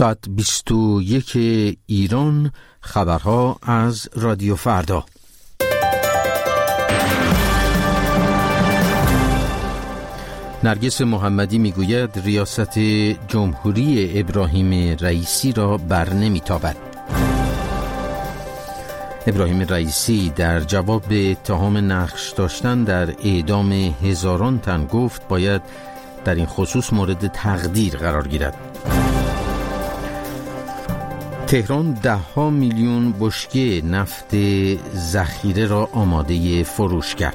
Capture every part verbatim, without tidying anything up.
ساعت بیست و یک ایران، خبرها از رادیو فردا. نرگس محمدی میگوید ریاست جمهوری ابراهیم رئیسی را بر نمیتابد. ابراهیم رئیسی در جواب به اتهام نقش داشتن در اعدام هزاران تن گفت باید در این خصوص مورد تقدیر قرار گیرد. تهران ده ها میلیون بشکه نفت ذخیره را آماده فروش کرد.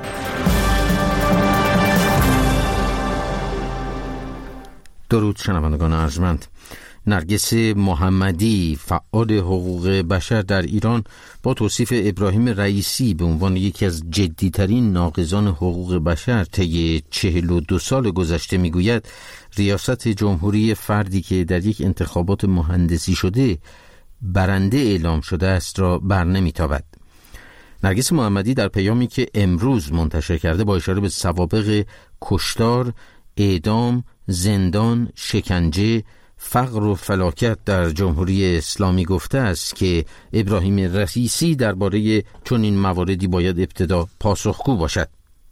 درود شنوندگان ارجمند. نرگس محمدی، فعال حقوق بشر در ایران، با توصیف ابراهیم رئیسی به عنوان یکی از جدیترین ناقضان حقوق بشر طی چهل و دو سال گذشته میگوید ریاست جمهوری فردی که در یک انتخابات مهندسی شده برنده اعلام شده است را بر نمیتابد. نرگس محمدی در پیامی که امروز منتشر کرده با اشاره به سوابق کشتار، اعدام، زندان، شکنجه، فقر و فلاکت در جمهوری اسلامی گفته است که ابراهیم رئیسی درباره چنین مواردی باید ابتدا پاسخگو باشد.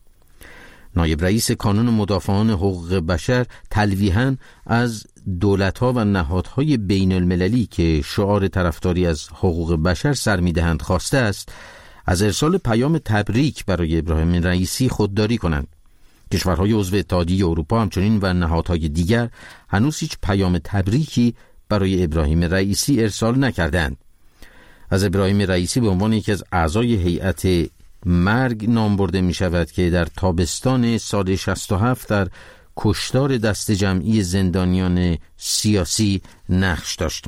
نایب رئیس کانون مدافعان حقوق بشر تلویحاً از دولت‌ها و نهادهای بین المللی که شعار طرفداری از حقوق بشر سر می‌دهند خواسته است از ارسال پیام تبریک برای ابراهیم رئیسی خودداری کنند. کشورهای عضو اتحادیه اروپا همچنین و نهادهای دیگر هنوز هیچ پیام تبریکی برای ابراهیم رئیسی ارسال نکردند. از ابراهیم رئیسی به عنوان یکی از اعضای هیئت مرگ نام برده می شود که در تابستان سال شصت و هفت در کشتار دست جمعی زندانیان سیاسی نقش داشت.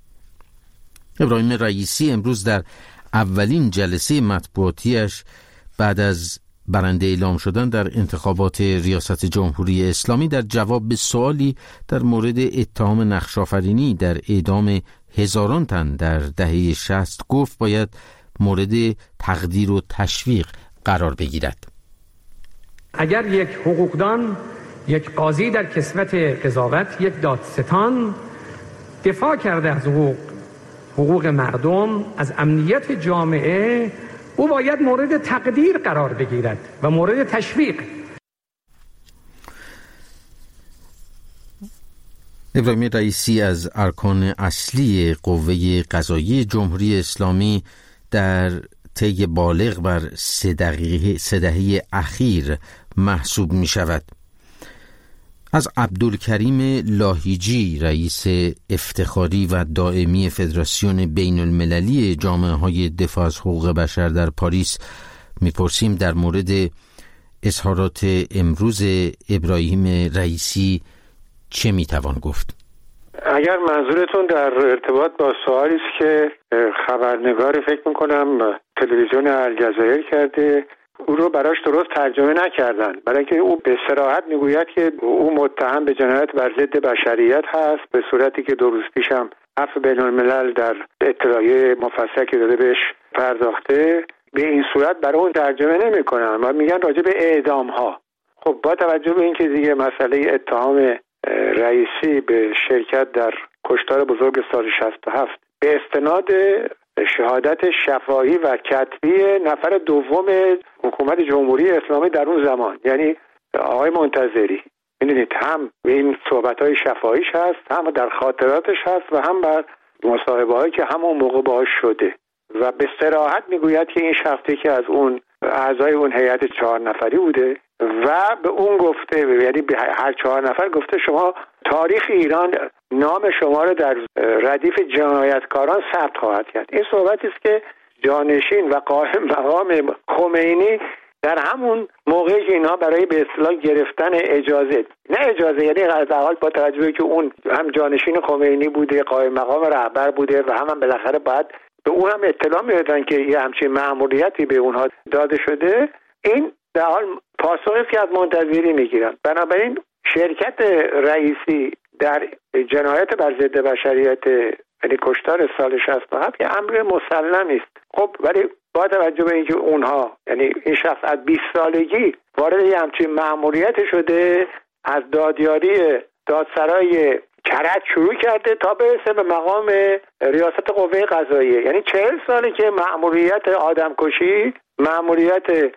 ابراهیم رئیسی امروز در اولین جلسه مطبوعاتیش بعد از برنده اعلام شدن در انتخابات ریاست جمهوری اسلامی در جواب به سوالی در مورد اتهام نقش‌آفرینی در اعدام هزاران تن در دهه شصت گفت باید مورد تقدیر و تشویق قرار بگیرد. اگر یک حقوقدان، یک قاضی در کسوت قضاوت، یک دادستان دفاع کرده از حقوق حقوق مردم، از امنیت جامعه، او باید مورد تقدیر قرار بگیرد و مورد تشویق. ابراهیم رئیسی از ارکان اصلی قوه قضاییه جمهوری اسلامی در طی بالغ بر سه دقیقه سه دهه اخیر محسوب می شود. از عبدالکریم لاهیجی، رئیس افتخاری و دائمی فدراسیون بین المللی جامعه های دفاع از حقوق بشر در پاریس میپرسیم در مورد اظهارات امروز ابراهیم رئیسی چه میتوان گفت؟ اگر منظورتون در ارتباط با سوالی است که خبرنگار فکر میکنم تلویزیون الجزایر کرده، او رو براش درست ترجمه نکردن، برای اینکه او به صراحت میگوید که او متهم به جنایت بر ضد بشریت هست، به صورتی که دو روز پیشم عفو بین الملل در اطلاعیه مفصل که داده بهش پرداخته. به این صورت برای اون ترجمه نمیکنن و میگن راجع به اعدام ها. خب با توجه به اینکه دیگه مسئله اتهام رئیسی به شرکت در کشتار بزرگ سال شصت و هفت به استناد شهادت شفاهی و کتبی نفر دوم حکومت جمهوری اسلامی در اون زمان، یعنی آقای منتظری، میدونید هم به این صحبت‌های شفاهیش هست، هم در خاطراتش هست و هم بر مصاحبه‌هایی که همون موقع باهاش شده و به صراحت میگوید که این شخصی که از اون اعضای اون هیئت چهار نفری بوده و به اون گفته، یعنی به هر چهار نفر گفته شما تاریخ ایران نام شما رو در ردیف جنایتکاران ثبت خواهد کرد. این صحبتی است که جانشین و قائم مقام خمینی در همون موقعی که اینها برای به اصطلاح گرفتن اجازه، نه اجازه یعنی از اول با توجه که اون هم جانشین خمینی بوده، قائم مقام رهبر بوده و هم, هم بالاخره باید به اون هم اطلاع میدادن که یه همچین مأموریتی به اونها داده شده، این در حال پاسخی است که از منتظری میگیرن. بنابراین شرکت رئیسی در جنایت بر ضد بشریت، یعنی کشتار سال شصت و هفت، یه امر مسلمی است. خب ولی با توجه به اینکه اونها، یعنی این شخص از بیست سالگی وارد یه همچین مأموریت شده، از دادیاری دادسرای کرد شروع کرده تا برسه به مقام ریاست قوه قضاییه. یعنی چهل ساله که مأموریت آدمکشی، مأموریت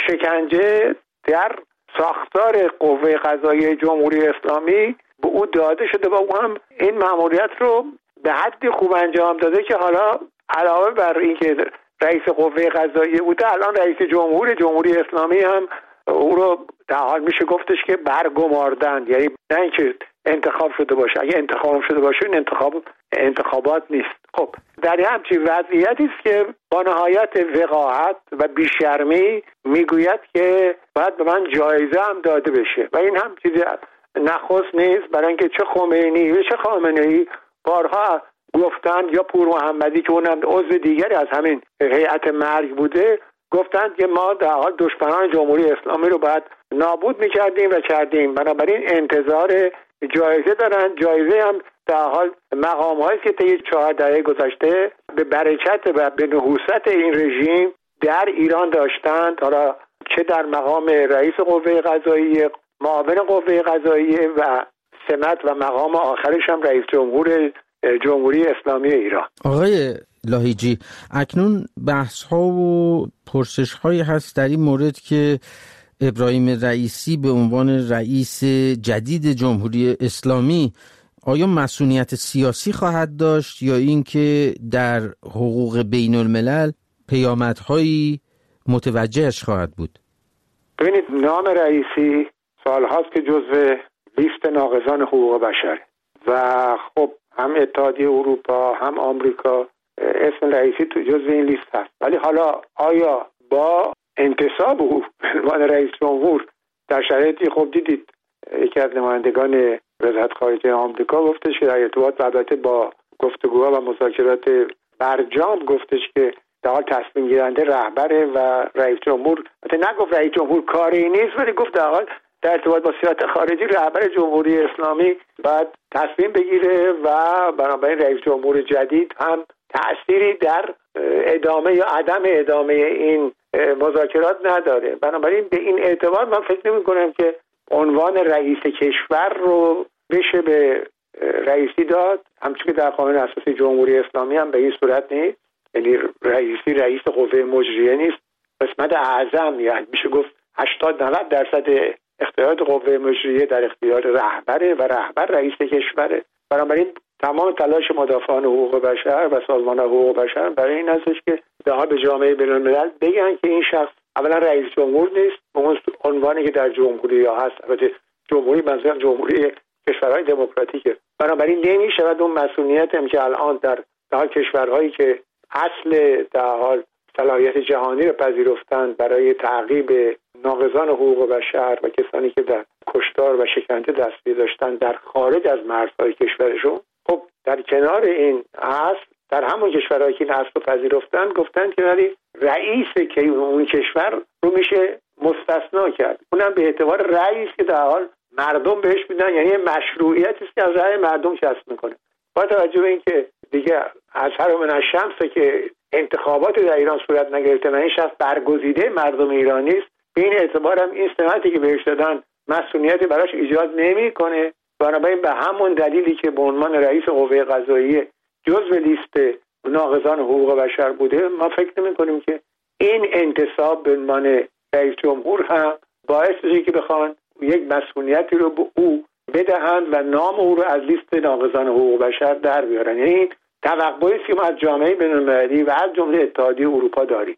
شکنجه در ساختار قوه قضاییه جمهوری اسلامی به او داده شده و او هم این مأموریت رو به حدی خوب انجام داده که حالا علاوه بر اینکه رئیس قوه قضاییه بوده، الان رئیس جمهور جمهوری اسلامی هم او رو در حال میشه گفتش که برگماردن. یعنی نه اینکه انتخاب شده باشه، اگه انتخاب شده باشه این انتخاب انتخابات نیست. خب در همچین وضعیتی است که با نهایت وقاحت و بیشرمی میگوید که باید به من جایزه هم داده بشه و این هم چیزی نخست نیست، برای اینکه چه خمینی و چه خامنه‌ای بارها گفتن، یا پور محمدی که اونم عضو دیگری از همین هیئت مرگ بوده، گفتند که ما در حال دشمنان جمهوری اسلامی رو باید نابود میکردیم و کردیم. بنابراین انتظار جایزه دارن. جایزه هم در حال مقام هایی که طی چهار دهه گذشته به برکت و به نحوست این رژیم در ایران داشتند، حالا چه در مقام رئیس قوه قضاییه، معاون قوه قضاییه و سمت و مقام آخرش هم رئیس جمهور جمهوری اسلامی ایران. آقای لاهیجی، اکنون بحث ها و پرسش هایی هست در این مورد که ابراهیم رئیسی به عنوان رئیس جدید جمهوری اسلامی آیا مسئولیت سیاسی خواهد داشت یا اینکه در حقوق بین الملل پیامدهایی متوجهش خواهد بود؟ ببینید، نام رئیسی سالهاست که جزو لیست ناقضان حقوق بشر و خب هم اتحادیه اروپا هم آمریکا اسم رئیسی تو جزو این لیست هست. ولی حالا آیا با انتصاب او به عنوان رئیس جمهور در شرایطی خب دیدید یکی از نمایندگان وزارت خارجه آمریکا گفتش که در ارتباط البته با گفتگوها و مذاکرات برجام گفتش که در حال تصمیم گیرنده رهبر و رئیس جمهور، البته نگفت رئیس جمهور کاری نیست، ولی گفت در حال در ارتباط با سیاست خارجی رهبر جمهوری اسلامی باید تصمیم بگیره و بنابراین رئیس جمهور جدید هم تأثیری در ادامه یا عدم ادامه این مذاکرات نداره. بنابراین به این اعتبار من فکر نمی کنم که عنوان رئیس کشور رو بشه به رئیسی داد، همچون که در قانون اساسی جمهوری اسلامی هم به این صورت نیست. یعنی رئیسی رئیس قوه مجریه نیست، قسمت اعظم، یعنی میشه گفت هشتاد نود درصد اختیارات قوه مجریه در اختیار رهبره و رهبر رئیس کشوره. بنابراین تمام تلاش مدافعان حقوق بشر و سازمان حقوق بشر برای این هستش که در به جامعه بین‌الملل بگن که این شخص اولا رئیس جمهور نیست به اون عنوانی که در جمهوری ها هست. البته جمهوری منظورم جمهوری کشورهای دموکراتیکه. بنابراین نمی‌شود اون مسئولیت هم که الان در در کشورهایی که اصل در حال صلاحیت جهانی رو پذیرفتند برای تعقیب ناقضان حقوق بشر و کسانی که در کشتار و شکنجه دستگیر داشتن در خارج از مرزهای کشورشون، خب در کنار این اصل در همون کشورهایی که این اصل رو پذیرفتن گفتن که ولی رئیس که اون کشور رو میشه مستثنا کرد، اونم به اعتبار رئیس که در حال مردم بهش میدن، یعنی مشروعیتی است که از رأی مردم کسب میکنه. با توجه به اینکه دیگه از هر من الشمس که انتخابات در ایران صورت نگرفته و این شخص برگزیده مردم ایرانی است، به این اعتبار هم این سمتی که بهش دادن مسئولیتی براش ایجاد نمیکنه. بنابراین به همون دلیلی که به عنوان رئیس قوه قضاییه جزو لیست ناقضان حقوق بشر بوده، ما فکر نمی‌کنیم که این انتصاب به عنوان رئیس جمهور هم باعث بشه که بخوان یک مسئولیتی رو به او بدهند و نام او رو از لیست ناقضان حقوق بشر در بیارن. یعنی توقعی است که ما از جامعه بین‌المللی و از جمله اتحادیه اروپا داریم.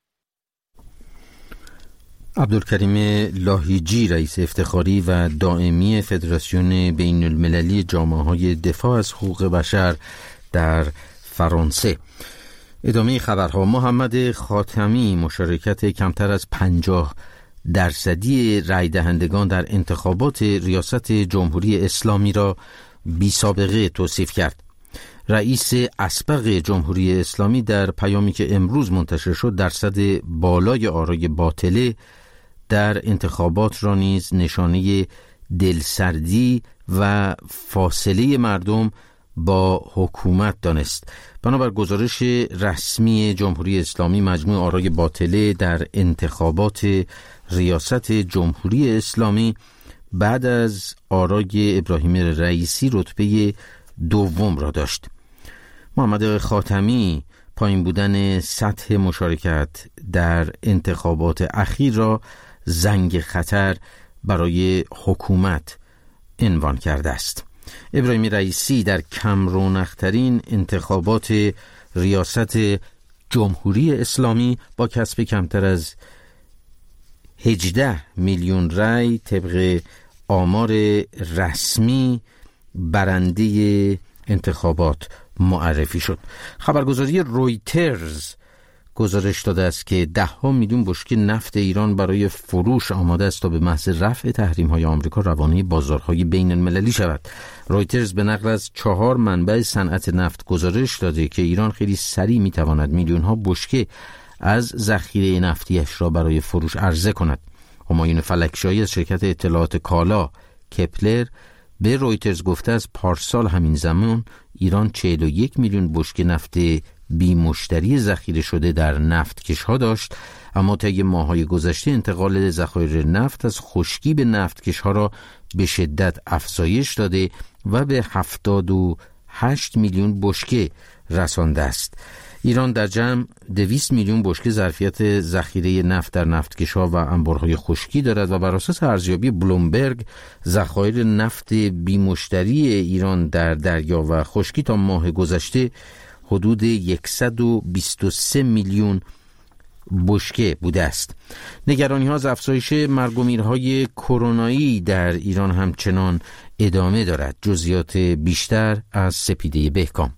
عبدالکریم لاهیجی، رئیس افتخاری و دائمی فدراسیون بین المللی جامعه‌های دفاع از حقوق بشر در فرانسه. ادامه خبرها. محمد خاتمی مشارکت کمتر از پنجاه درصدی رای دهندگان در انتخابات ریاست جمهوری اسلامی را بی سابقه توصیف کرد. رئیس اسبق جمهوری اسلامی در پیامی که امروز منتشر شد درصد بالای آرای باطله در انتخابات را نیز نشانه دلسردی و فاصله مردم با حکومت دانست. بنابر گزارش رسمی جمهوری اسلامی، مجموع آرای باطله در انتخابات ریاست جمهوری اسلامی بعد از آرای ابراهیم رئیسی رتبه دوم را داشت. محمد خاتمی پایین بودن سطح مشارکت در انتخابات اخیر را زنگ خطر برای حکومت عنوان کرده است. ابراهیم رئیسی در کم رونق‌ترین انتخابات ریاست جمهوری اسلامی با کسب کمتر از هجده میلیون رای طبق آمار رسمی برنده انتخابات معرفی شد. خبرگزاری رویترز گزارش داده است که ده ها میلیون بشکه نفت ایران برای فروش آماده است تا به محض رفع تحریم‌های آمریکا روانه بازارهای بین المللی شود. رویترز به نقل از چهار منبع صنعت نفت گزارش داده که ایران خیلی سریع میتواند میلیون ها بشکه از ذخیره نفتیش را برای فروش عرضه کند. همایون فلکشاهی از شرکت اطلاعات کالا کپلر به رویترز گفته است پارسال همین زمان ایران چهل و یک میلیون بشکه نفت بی مشتری ذخیره شده در نفتکش‌ها داشت، اما طی ماه‌های گذشته انتقال ذخایر نفت از خشکی به نفتکش‌ها را به شدت افزایش داده و به هفتاد و هشت میلیون بشکه رسانده است. ایران در جمع دویست میلیون بشکه ظرفیت ذخیره نفت در نفتکش‌ها و انبارهای خشکی دارد و بر اساس ارزیابی بلومبرگ ذخایر نفت بی مشتری ایران در دریا و خشکی تا ماه گذشته حدود صد و بیست و سه میلیون بشکه بوده است. نگرانی ها از افزایش مرگ و میرهای کرونایی در ایران همچنان ادامه دارد. جزئیات بیشتر از سپیده بهکام.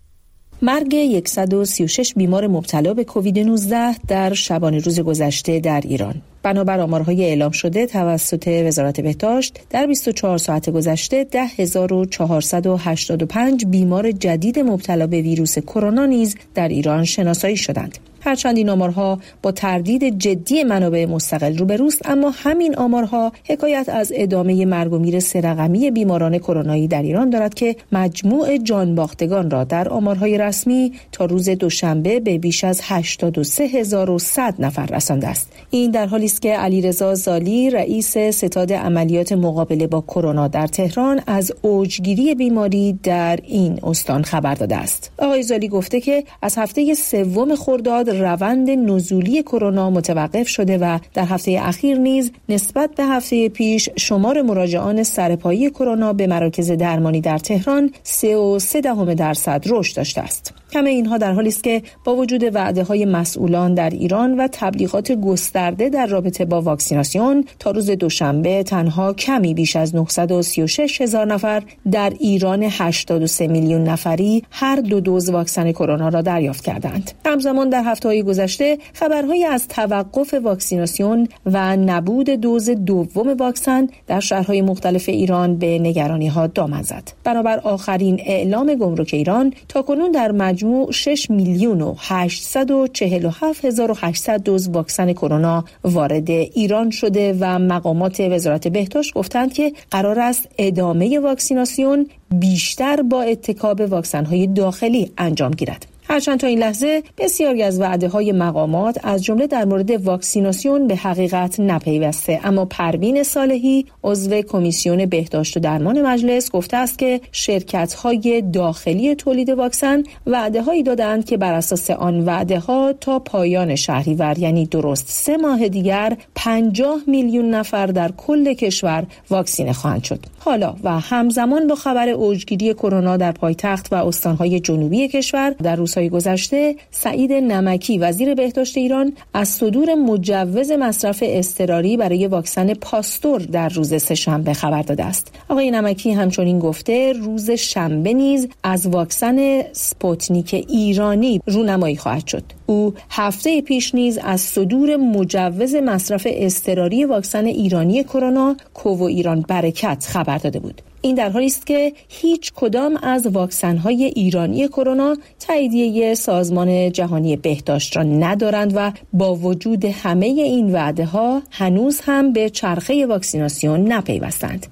مرگ صد و سی و شش بیمار مبتلا به کووید نوزده در شبانه روز گذشته در ایران. بنابر آمارهای اعلام شده توسط وزارت بهداشت در بیست و چهار ساعت گذشته ده هزار و چهارصد و هشتاد و پنج بیمار جدید مبتلا به ویروس کرونا نیز در ایران شناسایی شدند. هرچند این آمارها با تردید جدی منابع مستقل روبروست، اما همین آمارها حکایت از ادامه مرگ و میر سه رقمی بیماران کرونایی در ایران دارد که مجموع جانباختگان را در آمارهای رسمی تا روز دوشنبه به بیش از هشتاد و سه هزار و صد نفر رسانده است. این در حالی است که علیرضا زالی رئیس ستاد عملیات مقابله با کرونا در تهران از اوجگیری بیماری در این استان خبر داده است. آقای زالی گفته که از هفته سوم خرداد روند نزولی کرونا متوقف شده و در هفته اخیر نیز نسبت به هفته پیش شمار مراجعان سرپایی کرونا به مراکز درمانی در تهران سه و سه دهم درصد رشد داشته است. همه اینها در حالی است که با وجود وعده‌های مسئولان در ایران و تبلیغات گسترده در رابطه با واکسیناسیون تا روز دوشنبه تنها کمی بیش از نهصد و سی و شش هزار نفر در ایران هشتاد و سه میلیون نفری هر دو دوز واکسن کرونا را دریافت کردند. همزمان در هفته‌های گذشته خبرهایی از توقف واکسیناسیون و نبود دوز دوم واکسن در شهرهای مختلف ایران به نگرانی‌ها دامن زد. بنابر آخرین اعلام گمرک ایران تاکنون در مجموع شش میلیون و هشتصد و چهل و هفت هزار و هشتصد دوز واکسن کرونا وارد ایران شده و مقامات وزارت بهداشت گفتند که قرار است ادامه واکسیناسیون بیشتر با اتکا به واکسن‌های داخلی انجام گیرد. هرچند تا این لحظه بسیاری از وعده‌های مقامات از جمله در مورد واکسیناسیون به حقیقت نپیوسته، اما پروین صالحی عضو کمیسیون بهداشت و درمان مجلس گفته است که شرکت‌های داخلی تولید واکسن وعده‌هایی دادند که بر اساس آن وعده‌ها تا پایان شهریور یعنی درست سه ماه دیگر پنجاه میلیون نفر در کل کشور واکسینه خواهند شد. حالا و همزمان با خبر اوجگیری کرونا در پایتخت و استان‌های جنوبی کشور در روزهای گذشته سعید نمکی وزیر بهداشت ایران از صدور مجوز مصرف اضطراری برای واکسن پاستور در روز سه‌شنبه خبر داده است. آقای نمکی همچنین گفته روز شنبه نیز از واکسن سپوتنیک ایرانی رونمایی خواهد شد. او هفته پیش نیز از صدور مجوز مصرف اضطراری واکسن ایرانی کرونا کوو ایران برکت خبر داده بود. این در حالی است که هیچ کدام از واکسن‌های ایرانی کرونا تاییدیه سازمان جهانی بهداشت را ندارند و با وجود همه این وعده‌ها هنوز هم به چرخه واکسیناسیون نپیوستند.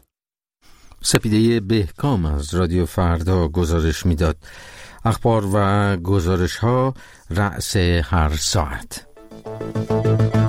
سپیده بهکام از رادیو فردا گزارش میداد. اخبار و گزارش‌ها رأس هر ساعت.